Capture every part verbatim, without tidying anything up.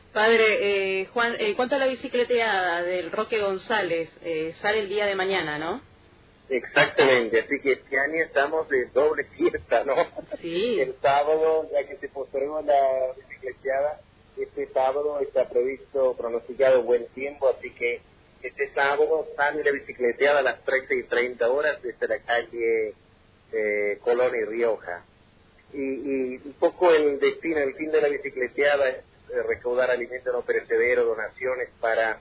Padre, eh, Juan, en cuanto a la bicicleteada del Roque González, eh, sale el día de mañana, ¿no? Exactamente, así que este año estamos de doble fiesta, ¿no? Sí. El sábado, ya que se postergó la bicicleteada, este sábado está previsto, pronosticado buen tiempo, así que este sábado sale la bicicleteada a las trece y treinta horas desde la calle eh, Colón y Rioja. Y, y un poco el destino, el fin de la bicicleteada es eh, recaudar alimentos no perecederos, donaciones para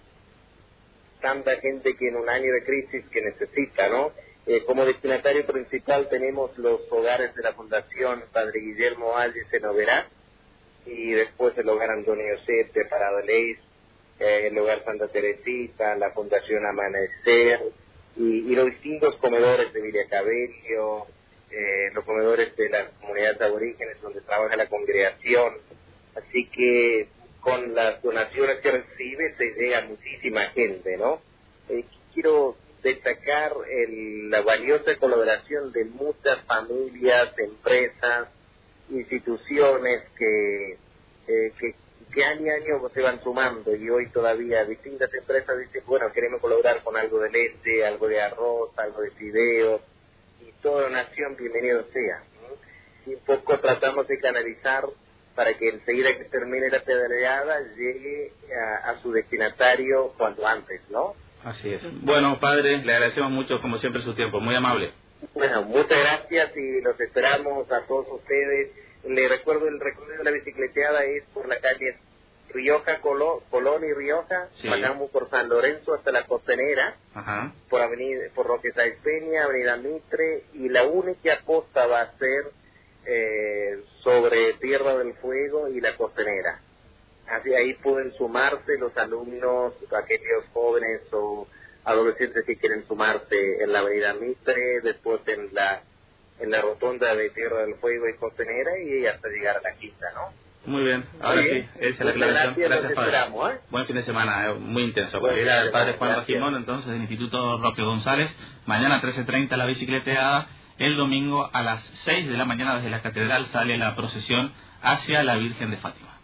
tanta gente que en un año de crisis que necesita, ¿no? Eh, como destinatario principal tenemos los hogares de la Fundación Padre Guillermo Valles en Oberá, y después el hogar Antonio Set de Paradolés, eh, el hogar Santa Teresita, la Fundación Amanecer, y, y los distintos comedores de Villa Cabello, eh, los comedores de las comunidades aborígenes donde trabaja la congregación. Así que con las donaciones que recibe se llega a muchísima gente, ¿no? Eh, quiero destacar el, la valiosa colaboración de muchas familias, empresas, instituciones que, eh, que, que año a año se van sumando, y hoy todavía distintas empresas dicen, bueno, queremos colaborar con algo de leche, algo de arroz, algo de fideos, y toda donación bienvenido sea, ¿no? Y un poco tratamos de canalizar para que enseguida que termine la pedaleada llegue a, a su destinatario cuanto antes, ¿no? Así es. Bueno, padre, le agradecemos mucho, como siempre, su tiempo. Muy amable. Bueno, muchas gracias y los esperamos a todos ustedes. Le recuerdo, el recorrido de la bicicleteada es por la calle Rioja, Colón, Colón y Rioja, sí. Bajamos por San Lorenzo hasta la Costanera, Ajá. por avenida, por Roque Sáenz Peña, Avenida Mitre, y la única posta va a ser eh, sobre Tierra del Fuego y la Costanera. Así ahí pueden sumarse los alumnos, aquellos jóvenes o adolescentes que quieren sumarse en la Avenida Mitre, después en la en la rotonda de Tierra del Fuego y Costanera, y hasta llegar a la quinta, ¿no? Muy bien, ahora Muy sí, bien. esa es la Muchas aclaración. gracias, Gracias, los padre. esperamos, ¿eh? Buen fin de semana, eh, muy intenso. Buen Era fin el de padre semana, Juan gracias. Bajimón, entonces, del Instituto Roque González. Mañana trece treinta la bicicleteada. El domingo a las seis de la mañana desde la catedral sale la procesión hacia la Virgen de Fátima.